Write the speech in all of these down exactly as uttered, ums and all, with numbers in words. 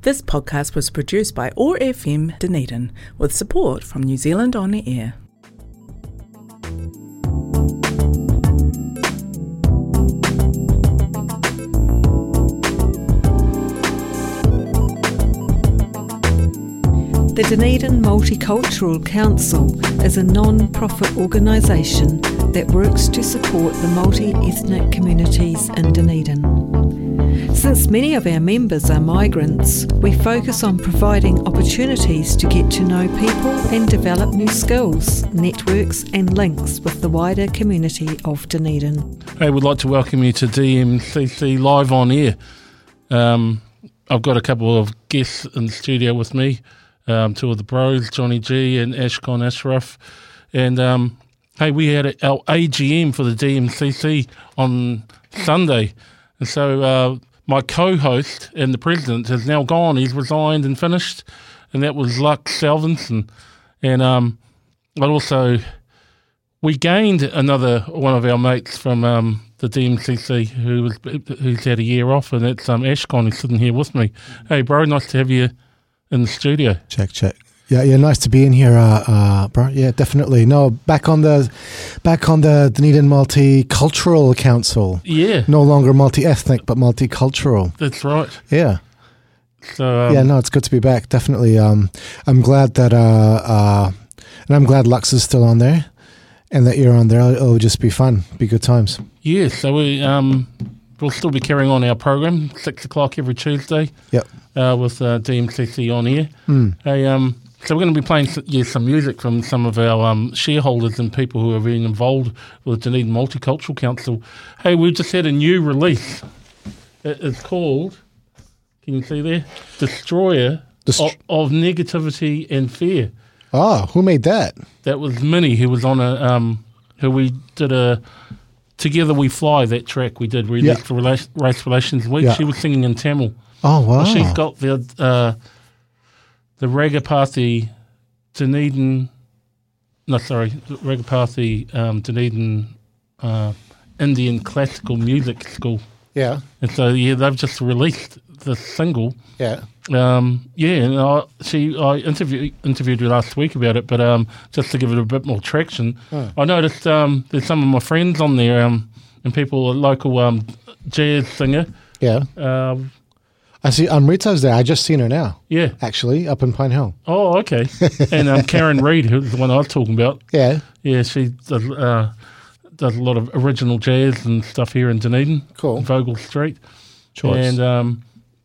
This podcast was produced by O A R F M Dunedin with support from New Zealand On the Air. The Dunedin Multicultural Council is a non-profit organisation that works to support the multi-ethnic communities in Dunedin. Since many of our members are migrants, we focus on providing opportunities to get to know people and develop new skills, networks and links with the wider community of Dunedin. Hey, we'd like to welcome you to D M C C Live On Air. Um, I've got a couple of guests in the studio with me. Um, two of the bros, Johnny G and Ashkan Ashraf. And, um, hey, we had our A G M for the D M C C on Sunday. And so uh, my co-host and the president has now gone. He's resigned and finished. And that was Lux Salvinson. And um, but also, we gained another one of our mates from um, the D M C C who was who's had a year off, and that's um, Ashkan, who's sitting here with me. Hey, bro, nice to have you in the studio. Check, check. Yeah, yeah, nice to be in here, uh, uh, bro. Yeah, definitely. No, back on the, back on the Dunedin Multicultural Council. Yeah. No longer multi-ethnic, but multicultural. That's right. Yeah. So um, yeah, no, it's good to be back. Definitely. Um, I'm glad that, uh, uh, and I'm glad Lux is still on there, and that you're on there. It'll, it'll just be fun, be good times. Yeah. So we um, we'll still be carrying on our program six o'clock every Tuesday. Yep. Uh, with uh, D M C C on air. Mm. Hey, um, so we're going to be playing yeah, some music from some of our um, shareholders and people who have been involved with the Dunedin Multicultural Council. Hey, we've just had a new release. It is called, can you see there? Destroyer Dest- of, of Negativity and Fear. Oh, who made that? That was Minnie, who was on a, um, who we did a, Together We Fly, that track we did, we yeah. did for Race, Race Relations Week. Yeah. She was singing in Tamil. Oh, wow. Well, she's got the uh, the Ragapathy Dunedin, no, sorry, Ragapathy um, Dunedin uh, Indian Classical Music School. Yeah. And so, yeah, they've just released the single. Yeah. Um, yeah, and I, she, I interview, interviewed her last week about it, but um, just to give it a bit more traction, oh. I noticed um, there's some of my friends on there um, and people, a local um, jazz singer. Yeah. Um, I see Amrita's there. I just seen her now. Yeah. Actually, up in Pine Hill. Oh, okay. And um, Karen Reid, who's the one I was talking about. Yeah. Yeah, she does, uh, does a lot of original jazz and stuff here in Dunedin. Cool. Vogel Street. Choice. And, um,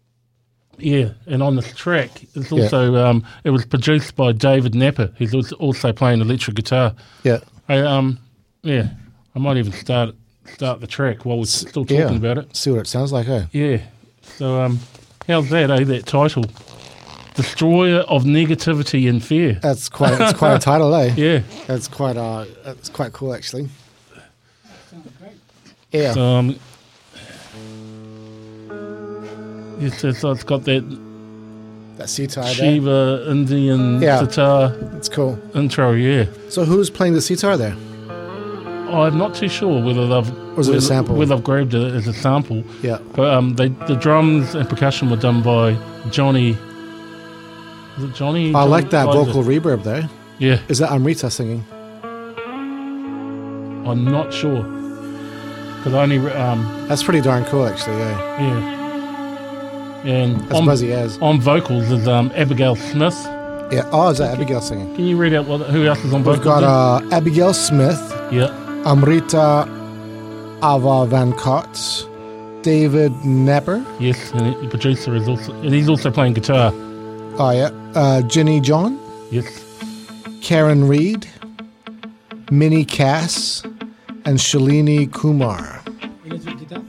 yeah, and on this track, it's also, yeah. um, it was produced by David Napper, who's also playing electric guitar. Yeah. I, um, yeah, I might even start start the track while we're still talking yeah. about it. See what it sounds like, eh? Yeah. So, um, how's that, eh, that title? Destroyer of Negativity and Fear. That's quite it's quite a title, eh? Yeah. That's quite uh that's quite cool actually. Yeah. So, um, yes, it's, it's got that that sitar there. Shiva Indian yeah. sitar. That's cool. Intro, yeah. So who's playing the sitar there? I'm not too sure whether they've was it whether, a sample? Whether I've grabbed it as a sample. Yeah. But um, they, the drums and percussion were done by Johnny. Is it Johnny? I Johnny like that Kaiser? vocal reverb there. Yeah. Is that Amrita singing? I'm not sure. Because I only um. That's pretty darn cool, actually. Yeah. Yeah. And that's on, Buzzy Az. On vocals is um Abigail Smith. Yeah. Oh, is that Abigail singing? Can you read out what who else is on vocals? We've got uh, Abigail Smith. Yeah. Amrita Ava Van Cott, David Napper. Yes, and the producer is also, and he's also playing guitar. Oh yeah, uh, Ginny John. Yes. Karen Reid, Minnie Cass, and Shalini Kumar. Electric guitar.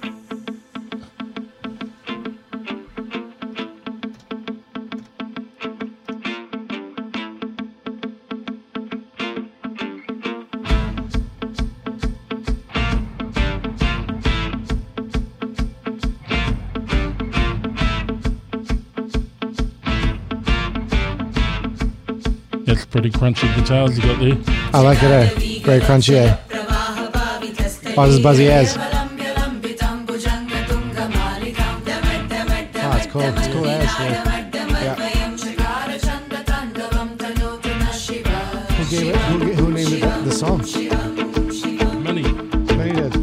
That's pretty crunchy guitars you got there. I like it, eh? Very crunchy, eh? Oh, this is Buzzy Az. Oh, it's cool. It's cool as, yeah. song. Many. Many did.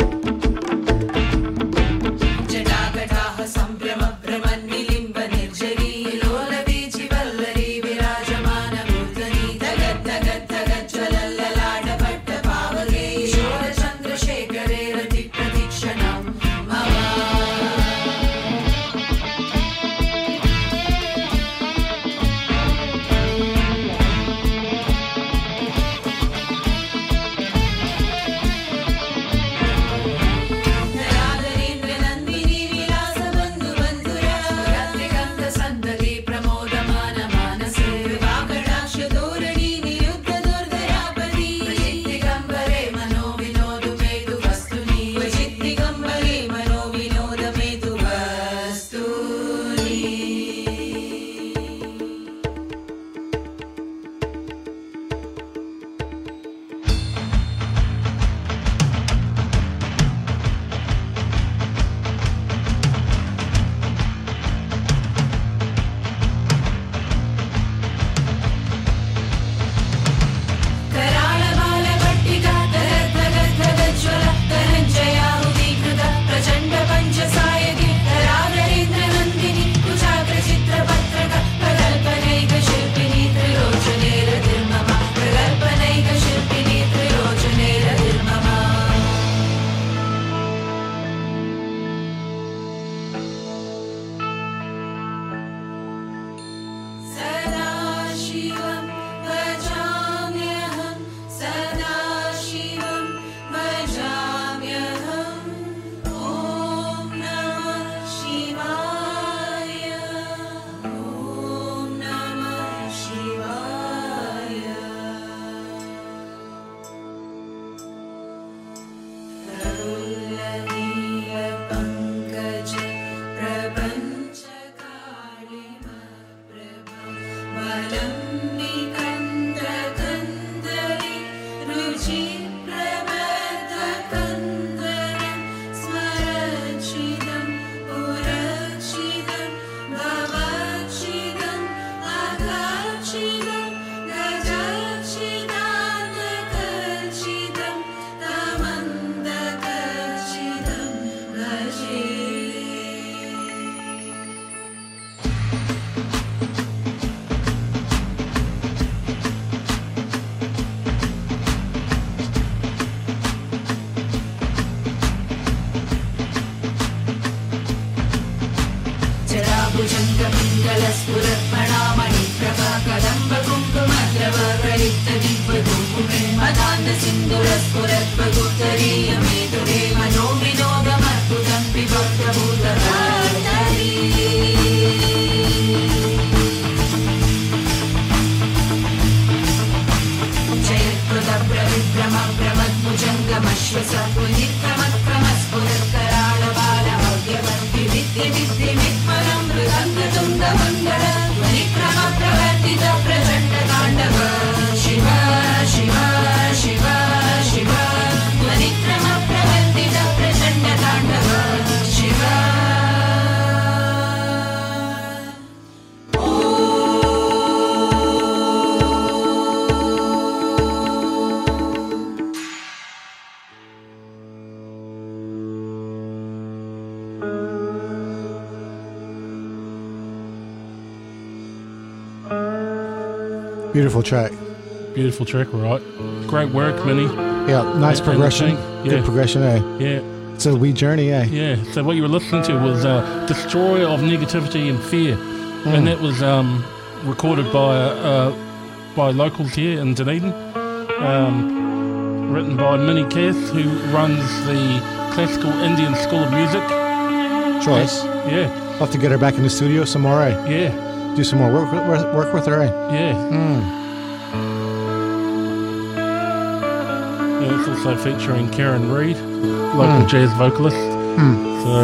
Beautiful track. Beautiful track, right? Great work, Minnie. Yeah, nice And- progression. and the thing, Good yeah. progression, eh? Yeah, It's a wee journey, eh? yeah. So what you were listening to was uh, "Destroyer of Negativity and Fear," and that was um, recorded by uh, by locals here in Dunedin, um, written by Minnie Cass, who runs the Classical Indian School of Music. Choice. Yeah, I'll have to get her back in the studio some more, eh? yeah, Do some more work with, work with her, eh? yeah. Mm. Yeah, it's also featuring Karen Reid, local Mm. jazz vocalist. Mm. So,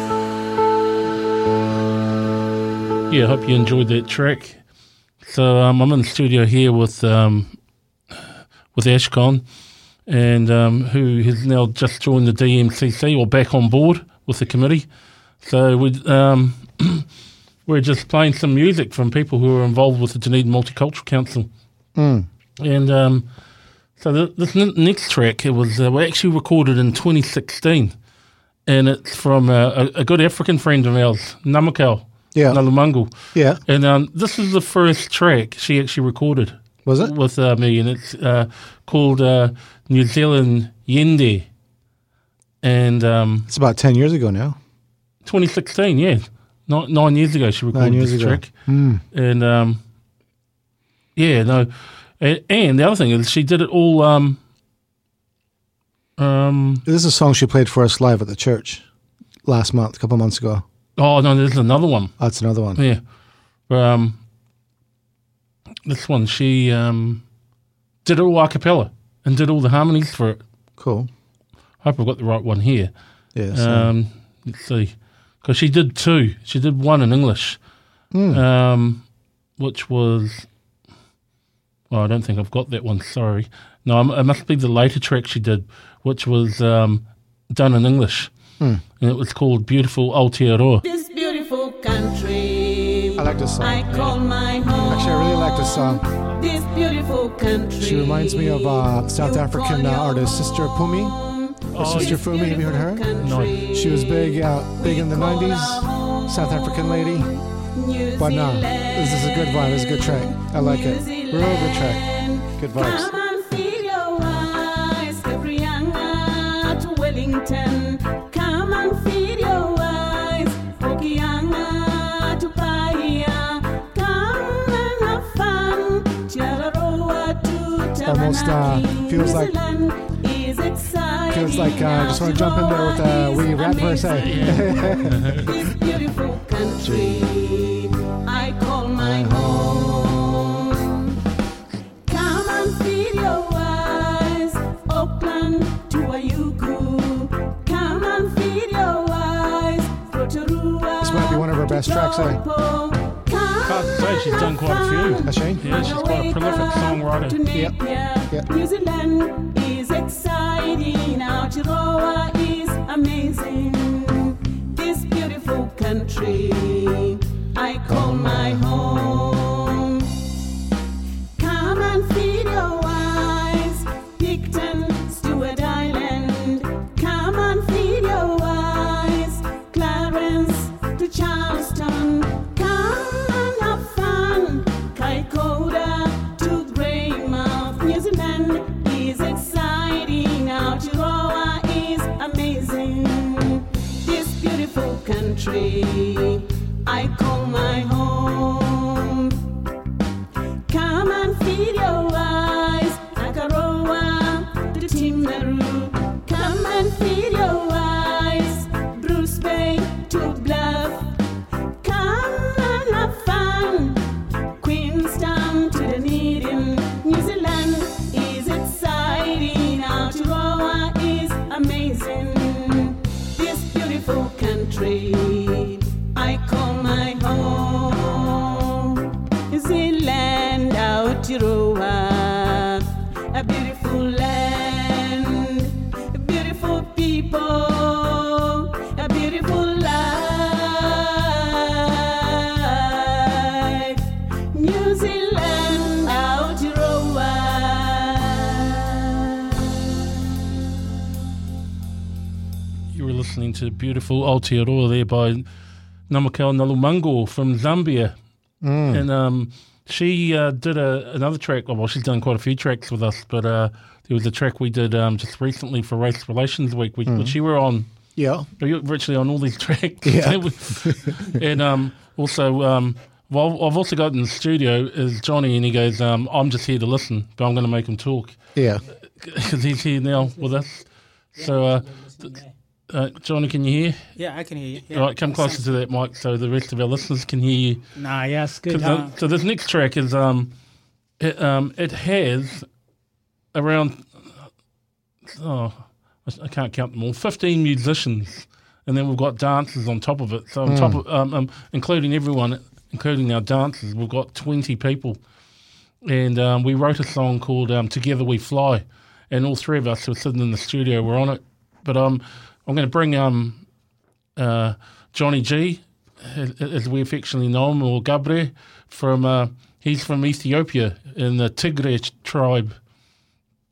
yeah, I hope you enjoyed that track. So, um, I'm in the studio here with um, with Ashcon, and um, who has now just joined the D M C C, or back on board with the committee. So, we um, we're just playing some music from people who are involved with the Dunedin Multicultural Council. Mm. And um, So the, this n- next track, it was uh, actually recorded in twenty sixteen, and it's from uh, a, a good African friend of ours, Namakau, Yeah. Nalumangu. Yeah. And um, this is the first track she actually recorded. Was it? With uh, me, and it's uh, called uh, New Zealand Yende. And um, It's about ten years ago now. twenty sixteen, yeah. Nine, nine years ago she recorded Nine years this ago. track. Mm. And um, yeah, no. And, and the other thing is she did it all... Um, um, This is a song she played for us live at the church last month, a couple of months ago. oh, no, there's another one. That's another one. Yeah. Um, this one, she um, did it all a cappella and did all the harmonies for it. Cool. Hope I've got the right one here. Yeah. So. Um, let's see. Because she did two. She did one in English, Mm. um, which was... Oh, I don't think I've got that one, sorry. No, it must be the later track she did, which was um, done in English. Mm. And it was called Beautiful Aotearoa. This beautiful country I like this song. I call my home. Actually, I really like this song. This beautiful country. She reminds me of uh, South You African call uh, your artist Sister Pumi. home. Or Oh, Sister This Fumi, have you heard of her? beautiful No. country She was big, uh, big in the we call nineties. our home. South African lady. New But no, Zealand. this is a good vibe. This is a good track. I like it. Real good track. Good vibes. Come and feed your eyes, Cabrianga to Wellington. Come and feed your eyes, Okianga to Paia. Come and have fun, Tiararoa to Taranaki. Almost, uh, feels New like- Zealand is exciting. Feels like uh, I just want to jump in there with a wee rap verse. eh? This beautiful country I call my home. Come and feed your eyes, Auckland to Waiuku. Come and feed your eyes, Rotorua. This might be one of her best tracks, eh? Hard to say, she's done quite a few. Has she? Yeah, she's quite a prolific songwriter. Yep. Yep. New Zealand is exciting, Aotearoa is amazing. This beautiful country I call my home. Come and feed your eyes, Picton, Stewart Island. Come and feed your eyes, Clarence to Charleston. Come and have fun, Kaikoura to Greymouth. New Zealand is exciting, Aotearoa is amazing. This beautiful country I call my home. Come and feed your eyes, Akaroa to Timaru. Come and feed your eyes, Bruce Bay to Bluff. Come and have fun, Queenstown to Dunedin. New Zealand is exciting, Aotearoa is amazing. This beautiful country I call my home. New Zealand, Aotearoa, a beautiful land, a beautiful people, a beautiful life. New Zealand, Aotearoa. You were listening to Beautiful Aotearoa there by Namakau Nalumangu from Zambia. And um, she uh, did a, another track. Well, she's done quite a few tracks with us, but uh, there was a track we did um, just recently for Race Relations Week, which, which you were on. Yeah. You're virtually on all these tracks. Yeah. And um, also, um, well, I've also got in the studio is Johnny, and he goes, um, I'm just here to listen, but I'm going to make him talk Yeah. because he's here now with us. So, uh, uh, Johnny, can you hear? Yeah, I can hear you. Yeah. All right, come closer to that mic so the rest of our listeners can hear you. Nah, yes, good. 'Cause Huh? the- so this next track is um, it um, it has around oh, I- I can't count them all, fifteen musicians, and then we've got dancers on top of it. So on top of um, um, including everyone, including our dancers, we've got twenty people, and um, we wrote a song called um, "Together We Fly," and all three of us who were sitting in the studio were on it. But um, I'm going to bring um, uh, Johnny G, as, as we affectionately know him, or Gabriel, from uh, he's from Ethiopia in the Tigray tribe,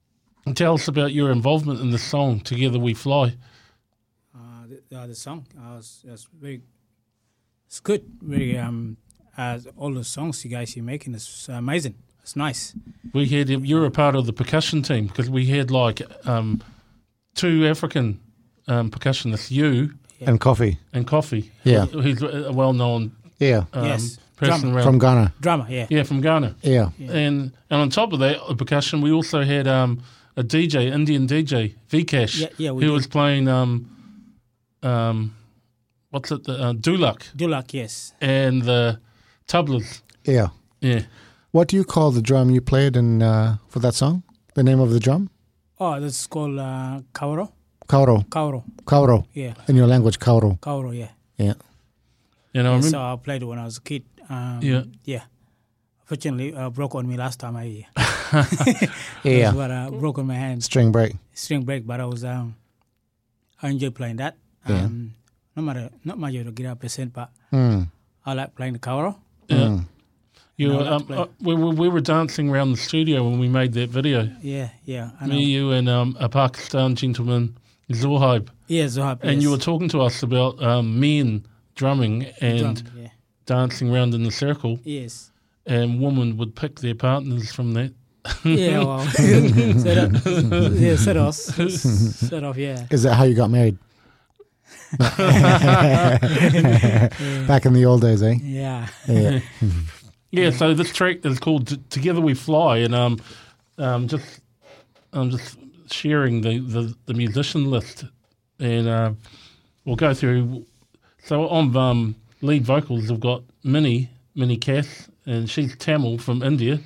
Tell us about your involvement in the song "Together We Fly." Uh, the, uh, the song uh, was, was very, it's good. Very um, as all the songs you guys are making is amazing. It's nice. We had you're a part of the percussion team because we had like um, two African um, percussionists, you Yeah. And Coffee. and Coffee. Yeah. who- who's a well-known Yeah. um, Yes. person Drummer. around. From Ghana. Drama, yeah. yeah, from Ghana. Yeah. Yeah. And and on top of that, the percussion, we also had um, a D J, Indian D J, Vikash, Yeah, yeah, we who did. was playing um, um, what's it, the uh, Dulak Dulak, yes. and the tablas. Yeah. Yeah. What do you call the drum you played in uh, for that song? The name of the drum? Oh, this is called uh, Kauro. Kauro. Kauro, Kauro. yeah. In your language, Kauro. Kauro, yeah. Yeah. You know, I Yeah, remember, so I played it when I was a kid. Um, Yeah. Yeah. Fortunately, uh, broke on me last time I. Yeah. But uh, broke on my hand, String break. string break. But I was um, I enjoy playing that. Yeah. Um, not matter, not much of the guitar percent, but Mm. I like playing the Kauro. yeah. Mm. You, No, um, that's uh, we, were, we were dancing around the studio when we made that video. Yeah, yeah. I know. Me, you, and um, a Pakistan gentleman, Zohaib. Yeah, Zohab. And yes. you were talking to us about um, men drumming and Drum, yeah. dancing around in the circle, Yes. and women would pick their partners from that. Yeah, well, set up, yeah, set off, set off, yeah. Is that how you got married? Back in the old days, eh? Yeah. Yeah. Yeah, so this track is called T- "Together We Fly," and um, um, just I'm just sharing the, the, the musician list, and uh, we'll go through. So on um, lead vocals, we've got Minnie, Minnie Cass, and she's Tamil from India.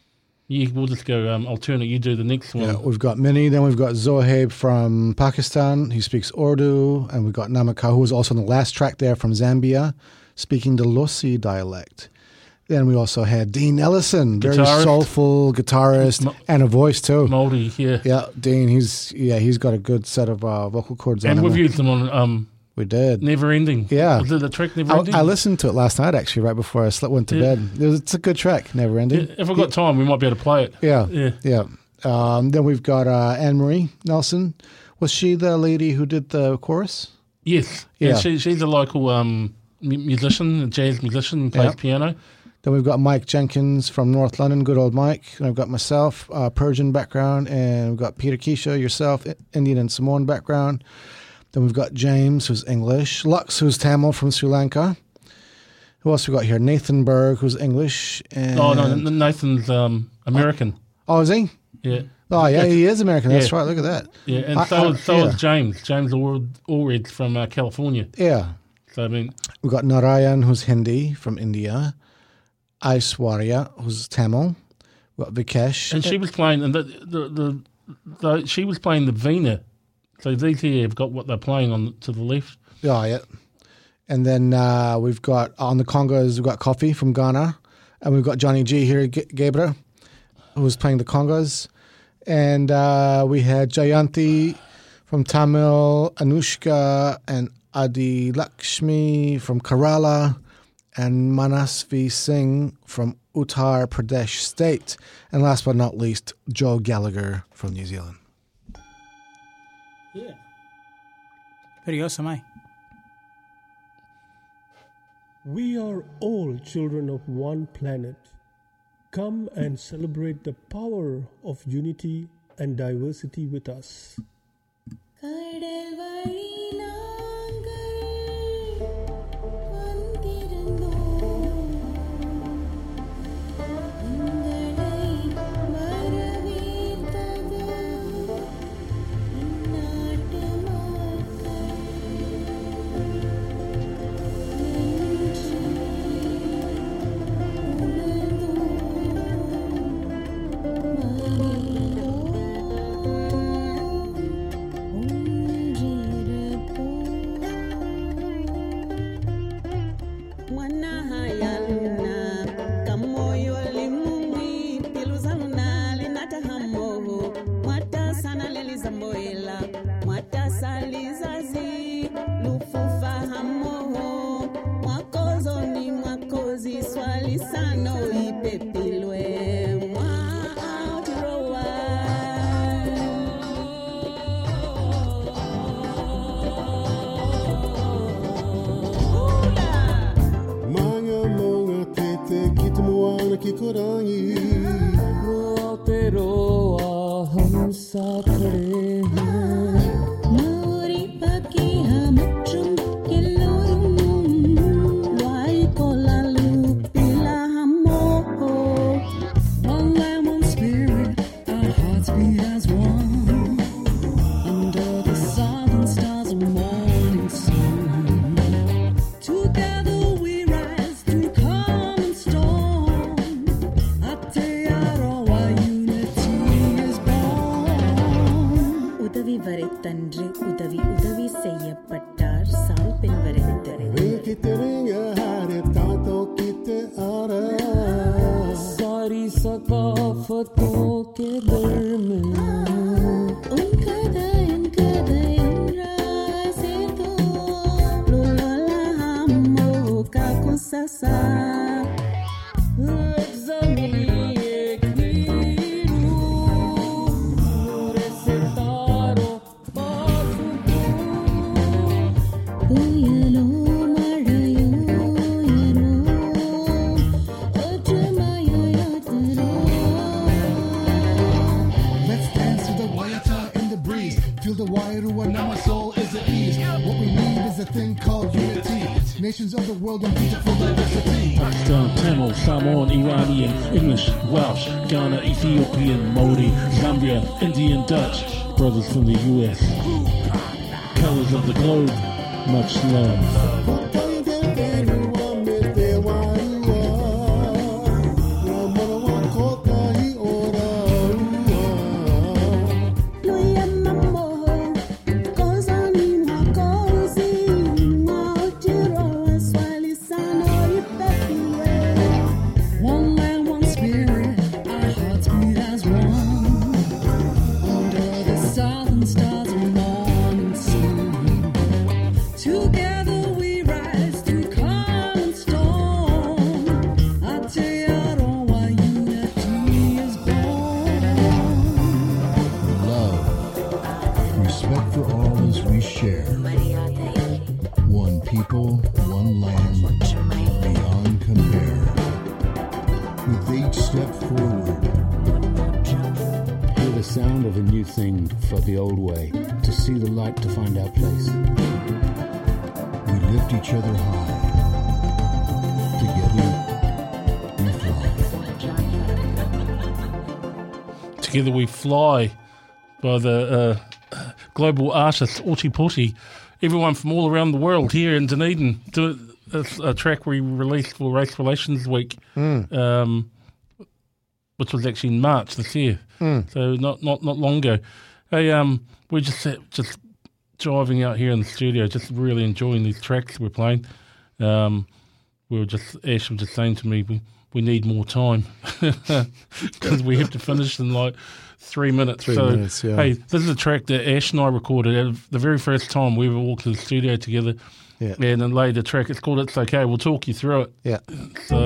You, we'll just go um, alternate. You do the next one. Yeah, we've got Minnie, then we've got Zohaib from Pakistan, he speaks Urdu, and we've got Namaka, who was also on the last track there from Zambia, speaking the Losi dialect. Then we also had Dean Ellison, very Guitarist. soulful guitarist, Mo- and a voice too. Moldy, yeah. Yeah, Dean, he's yeah, he's got a good set of uh, vocal cords on And him. we've used them on um, We did. Never Ending. Yeah. Was it the track Never I, Ending? I listened to it last night actually, right before I slept, went to Yeah. bed. It was, it's a good track, Never Ending. Yeah, if we've got time, we might be able to play it. Yeah, Yeah. yeah. Um, then we've got uh, Anne Marie Nelson. Was she the lady who did the chorus? Yes. Yeah. Yeah. She, she's a local um, mu- musician, a jazz musician, plays Yeah. piano. Then we've got Mike Jenkins from North London, good old Mike. And I've got myself, uh, Persian background, and we've got Peter Keisha, yourself, I- Indian and Samoan background. Then we've got James, who's English. Lux, who's Tamil from Sri Lanka. Who else we got here? Nathan Berg, who's English. And Oh, no, N- Nathan's um, American. Oh, is he? Yeah. Oh, yeah, he is American. That's Yeah. right. Look at that. Yeah, and I- so, I- is, so yeah. is James. James Allred, Allred from uh, California. Yeah. So, I mean, We've got Narayan, who's Hindi from India. Aishwarya, who's Tamil. We've got Vikesh. and she was playing, and the, the, the, the, she was playing the Vina. So these here have got what they're playing on to the left. Oh, yeah. And then uh, we've got on the congas, we've got Coffee from Ghana. And we've got Johnny G here, G- Gabriel, who's playing the congas. And uh, we had Jayanti from Tamil, Anushka and Adi Lakshmi from Kerala, and Manasvi Singh from Uttar Pradesh State. And last but not least, Joe Gallagher from New Zealand. Yeah. Very awesome, eh? We are all children of one planet. Come and celebrate the power of unity and diversity with us. கடல் வழி நாங்கள் வந்திருந்தோம் எங்களை வரவேற்றது இந்நாட்டு மக்கள் நன்றி Swali sano ipepilwe mwa Aotearoa. की कुरानी वो तेरो हम सा खड़े हैं Muri pakia matrum yellorum Wai kolalu pila hamo One land, one spirit, our hearts beat as one Under the southern stars of morning sun Together we rise through calm and storm Atearoa unity is born உதவி வரைத்தன்று உதவி உதவி செய்யப்பட்டார் சால் பெண் வரைத்தரு की तेरे हारे तातों की ते आरा सारी सकाफतों के दरमियान उनका दयन का दयन रासे तो लोला हमो का kusasa एक ज़मीन एक नीरू नूर सितारों पासुकों uyalo marayo yaro otmayo yatro Let's dance to the wayata in the breeze. Feel the wire when now my soul is at ease. What we need is a thing called unity. Nations of the world in beautiful diversity. Pakistan, Tamil, Samoan, Iranian, English, Welsh, Ghana, Ethiopian, Maori, Zambia, Indian, Dutch, brothers from the U S. Colors of the globe, much love. Luya mammo cosa ni ma così ma tiro swali sano ipepe One land, one spirit, our hearts beat as one Under the southern stars of morning sun Together we rise through calm and storm Atearoa unity is born Love, respect for all as we share. One people, one land, beyond compare. With each step forward, Hear the sound of a new thing for the old way, to see the light to find our place. we lift each other high. Together, we fly. Together We Fly by the uh, global artist Oti Poti. Everyone from all around the world here in Dunedin. Do a, a track we released for Race Relations Week, um, which was actually in March this year. So not, not, not long ago. Hey, um, we're just uh, just driving out here in the studio, just really enjoying these tracks we're playing. Um, we were just Ash was just saying to me, we, we need more time because we have to finish in like three minutes. Three so, minutes, yeah. hey, this is a track that Ash and I recorded at the very first time we ever walked to the studio together. Yeah. And then laid the track. It's called It's Okay. We'll talk you through it. Yeah. So.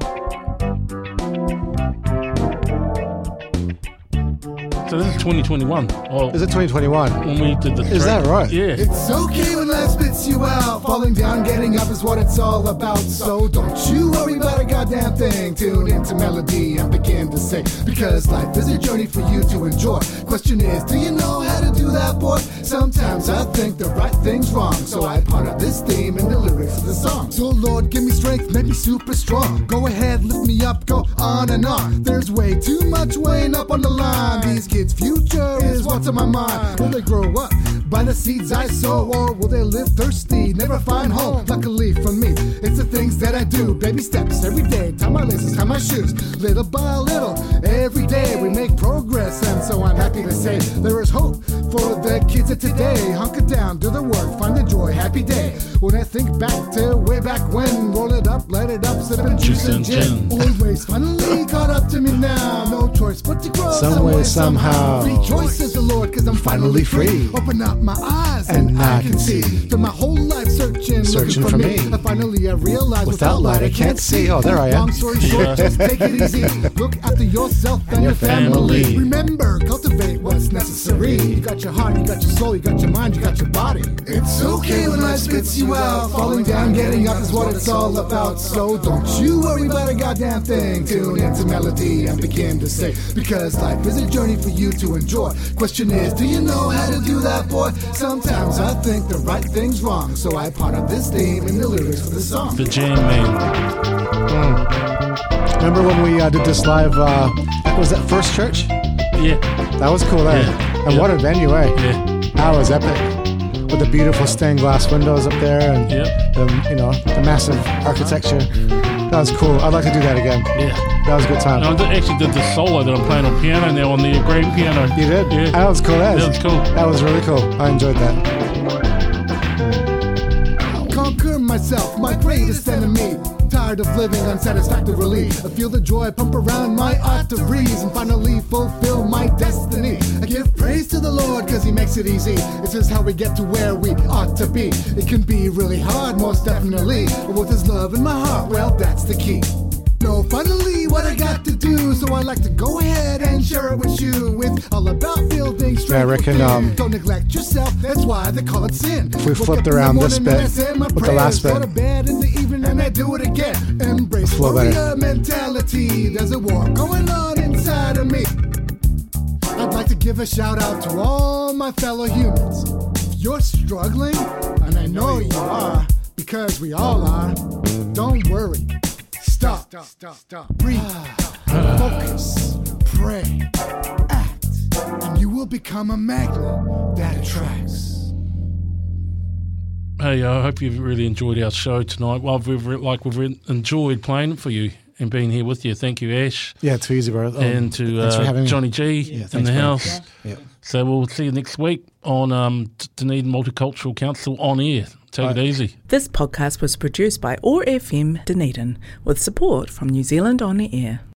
So this is twenty twenty-one. Oh, Is it twenty twenty-one? when we did the Is track. that right? Yeah. It's okay when life spits you out. Falling down, getting up is what it's all about. So don't you worry about a goddamn thing. Tune into melody and begin to sing. Because life is a journey for you to enjoy. Question is, do you know how to do that, boy? Sometimes I think the right thing's wrong. So I ponder this theme in the lyrics of the song. So Lord, give me strength, make me super strong. Go ahead, lift me up, go on and on. There's way too much weighing up on the line. These kids' future is what's on my mind. Will they grow up by the seeds I sow, or will they live thirsty, never find home? Luckily for me, it's the things that I do. Baby steps every day, tie my laces, tie my shoes. Little by little, every day we make progress. And so I'm happy to say there is hope for the kids of today. Hunker down, do the work, find the joy, happy day. When I think back to way back when, roll it up, light it up, sip and juice and gin. Old ways finally caught up to me now. No choice but to grow Some way, somehow. Rejoice, says the Lord, cause I'm finally free. Open up my eyes and, And I I can can see. see. Through my whole life searching, Searching looking for, for me. me. I finally I've realized Without light, I can't see. Oh, there I am. Long story short, just take it easy. Look after yourself and your family. Remember, cultivate what's necessary. You got your heart, you got your soul, you got your mind, you got your body. It's okay when life spits you out. Falling down, getting up is what it's all about. So don't you worry about a goddamn thing. Tune into melody and begin to say, because life is a journey for you to enjoy. Question is, do you know how to do that, boy? Sometimes I think the right thing's wrong, so I part of this theme in the lyrics of the song. The Jam Man. Mm. Remember when we uh, did this live, uh, was that First Church? Yeah. That was cool, eh? Yeah. And Yeah. what a venue, eh? Yeah. That was epic. With the beautiful stained glass windows up there and, Yep. the, you know, the massive architecture. That was cool. I'd like to do that again. Yeah. That was a good time. No, I did- actually did the solo that I'm playing on piano now on the grand piano. You did? Yeah. That was cool as. That was cool. That was really cool. I enjoyed that. Conquer myself, my greatest enemy. Tired of living unsatisfactorily. I feel the joy pump around my arteries and finally fulfill my destiny. I give praise to the Lord cause he makes it easy. It's just how we get to where we ought to be. It can be really hard, most definitely. But with his love in my heart, well, that's the key. Know finally what I got to do, so I like to go ahead and share it with you. It's all about building strength. Yeah, I reckon, within. um, Don't neglect yourself, that's why they call it sin. If we Woke flipped up in the around this morning and bit I said my with the prayers, last bit. go to bed in the evening and I do it again. Embrace Flow better. warrior mentality. There's a war going on inside of me. I'd like to give a shout out to all my fellow humans. If you're struggling, and I know you are, because we all are, don't worry. Stop, stop, stop, breathe, focus, pray, act, and you will become a magnet that attracts. Hey, I hope you've really enjoyed our show tonight. Well, we've re- like we've re- enjoyed playing it for you and being here with you. Thank you, Ash. Yeah, too easy, bro. Oh, and to thanks for uh, having me. Johnny G Yeah, in thanks, the bro. house. Yeah. So we'll see you next week on um, Dunedin Multicultural Council on air. Take it easy. This podcast was produced by O A R F M Dunedin with support from New Zealand On the Air.